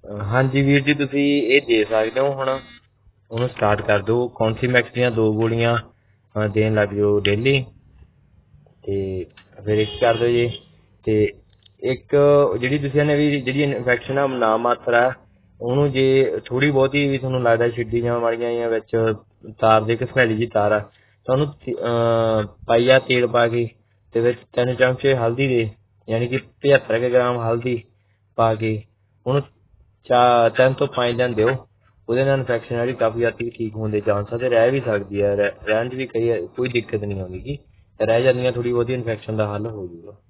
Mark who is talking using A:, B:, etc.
A: ਹਾਂਜੀ ਵੀਰ ਜੀ, ਤੁਸੀਂ ਇਹ ਦੇ ਸਕਦੇ ਹੋ ਹੁਣ। ਉਹਨੂੰ ਸਟਾਰਟ ਕਰ ਦਿਓ। ਕੌਨਸੀਮੈਕਸ ਦੀਆਂ 2 ਗੋਲੀਆਂ ਦੇਣ ਲੱਗ ਜਾਓ ਡੇਲੀ, ਅਤੇ ਫਿਰ ਇੱਕ ਕਰ ਦਿਓ ਜੀ। ਅਤੇ ਇੱਕ ਜਿਹੜੀ ਤੁਸੀਂ ਨੇ ਵੀ ਜਿਹੜੀ ਇਨਫੈਕਸ਼ਨ ਆ ਨਾ ਮਾਤਰ ਆ, ਉਹਨੂੰ ਜੇ ਥੋੜ੍ਹੀ ਬਹੁਤੀ ਵੀ ਤੁਹਾਨੂੰ ਲੱਗਦਾ ਛਿੱਡੀਆਂ ਵਾਲੀਆਂ ਜਾਂ ਵਿੱਚ ਤਾਰ ਦੇ ਘਸਮੈਲੀ ਜਿਹੀ ਤਾਰ ਆ, ਤਾਂ ਉਹਨੂੰ ਪਾਈਆ ਤੇਲ ਪਾ ਕੇ ਅਤੇ ਵਿੱਚ 3 ਚਮਚੇ ਹਲਦੀ ਦੇ, ਯਾਨੀ ਕਿ 75 ਕੁ ਗ੍ਰਾਮ ਹਲਦੀ ਪਾ ਕੇ ਉਹਨੂੰ 3 ਤੋਂ 5 ਦਿਨ ਦਿਓ। ਉਹਦੇ ਨਾਲ ਇਨਫੈਕਸ਼ਨ ਜਿਹੜੀ ਕਾਫੀ ਹੱਦ ਤੱਕ ਠੀਕ ਹੋਣ ਦੇ ਚਾਂਸ ਆ, ਅਤੇ ਰਹਿ ਵੀ ਸਕਦੀ ਹੈ। ਰਹਿਣ 'ਚ ਵੀ ਕੋਈ ਦਿੱਕਤ ਨਹੀਂ ਆਉਂਦੀ ਗੀ, ਰਹਿ ਜਾਂਦੀਆਂ ਥੋੜ੍ਹੀ ਬਹੁਤੀ ਇਨਫੈਕਸ਼ਨ ਦਾ ਹੱਲ ਹੋ ਜਾਊਗਾ।